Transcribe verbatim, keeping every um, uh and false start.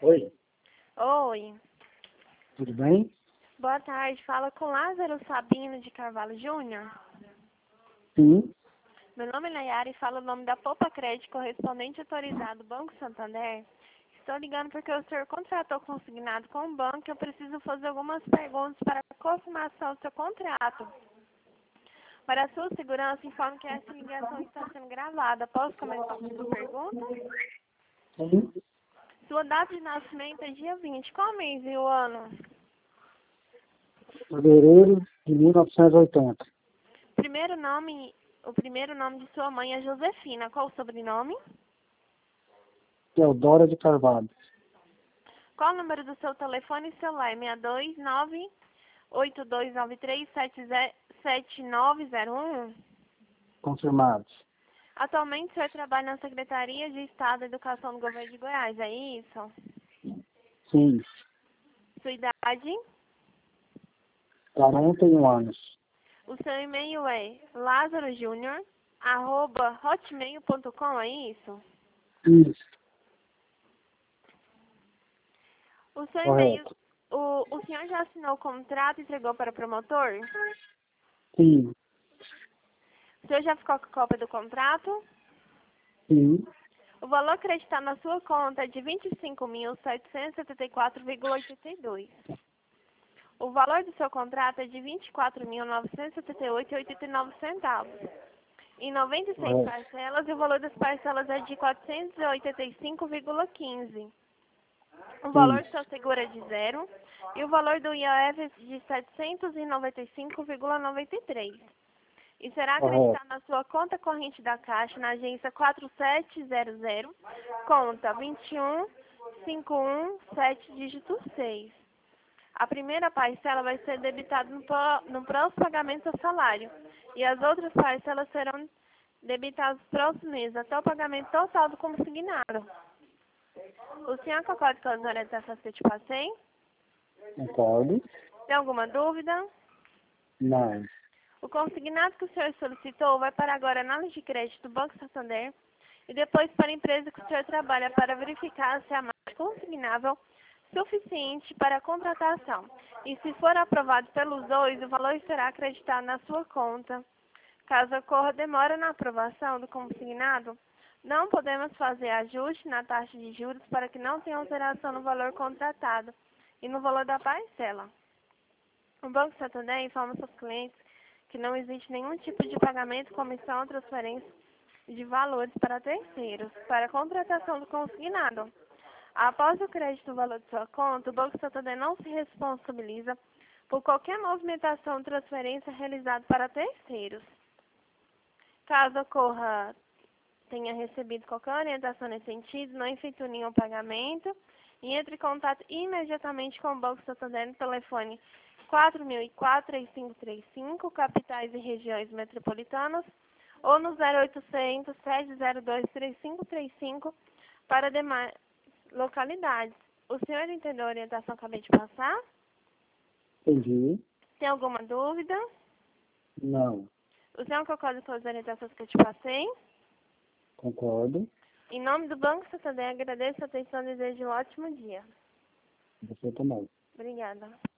Oi, Oi, tudo bem? boa tarde. Fala com Lázaro Sabino de Carvalho Júnior. Sim, Meu nome é Nayara e falo o nome da Poupa Crédito correspondente autorizado Banco Santander. Estou ligando porque o senhor contratou consignado com o banco e eu preciso fazer algumas perguntas para a confirmação do seu contrato. Para a sua segurança, informo que essa ligação está sendo gravada. Posso começar com a sua pergunta? sim, Sua data de nascimento é dia vinte. Qual mês e o ano? fevereiro de mil novecentos e oitenta. Primeiro nome, o primeiro nome de sua mãe é Josefina. Qual o sobrenome? Teodora de Carvalho. Qual o número do seu telefone celular? seis dois nove oito dois nove três sete nove zero um. Confirmados. Atualmente, o senhor trabalha na Secretaria de Estado da Educação do Governo de Goiás, é isso? Sim, Sua idade? quarenta e um anos. O seu e-mail é lazarojunior arroba hotmail ponto com, é isso? Isso, O seu e-mail, correto. o, o senhor já assinou o contrato e entregou para o promotor? Sim, O senhor já ficou com a cópia do contrato? sim, O valor acreditado na sua conta é de vinte e cinco mil setecentos e setenta e quatro vírgula oitenta e dois. O valor do seu contrato é de vinte e quatro mil novecentos e setenta e oito vírgula oitenta e nove centavos. Em noventa e seis correto. parcelas, e o valor das parcelas é de quatrocentos e oitenta e cinco vírgula quinze. O valor do Isso, seu seguro é de zero e o valor do I O F é de setecentos e noventa e cinco vírgula noventa e três. E será correto. acreditado na sua conta corrente da Caixa, na agência quatro sete zero zero, conta vinte e um cinquenta e um sete, dígito seis. A primeira parcela vai ser debitada no, pró- no próximo pagamento do salário e as outras parcelas serão debitadas nos próximos meses, até o pagamento total do consignado. O senhor concorda com as orientações que eu te passei? Concordo? Tem alguma dúvida? Não. O consignado que o senhor solicitou vai para agora a análise de crédito do Banco Santander e depois para a empresa que o senhor trabalha para verificar se a margem consignável suficiente para a contratação. E se for aprovado pelos dois, o valor será acreditado na sua conta. Caso ocorra demora na aprovação do consignado, não podemos fazer ajuste na taxa de juros para que não tenha alteração no valor contratado e no valor da parcela. O Banco Santander informa seus clientes que não existe nenhum tipo de pagamento, comissão ou transferência de valores para terceiros, para a contratação do consignado. Após o crédito do valor de sua conta, o Banco Santander não se responsabiliza por qualquer movimentação ou transferência realizada para terceiros. Caso ocorra, tenha recebido qualquer orientação nesse sentido, não efetue nenhum pagamento e entre em contato imediatamente com o Banco Santander no telefone quatro mil e quatro, três cinco três cinco, capitais e regiões metropolitanas, ou no zero oitocentos, sete zero dois, três cinco três cinco para demais localidades. O senhor entendeu a orientação que eu acabei de passar? Entendi? Tem alguma dúvida? Não. O senhor concorda com as orientações que eu te passei? Concordo? Em nome do Banco Santander, agradeço a atenção e desejo um ótimo dia. Você também. Obrigada.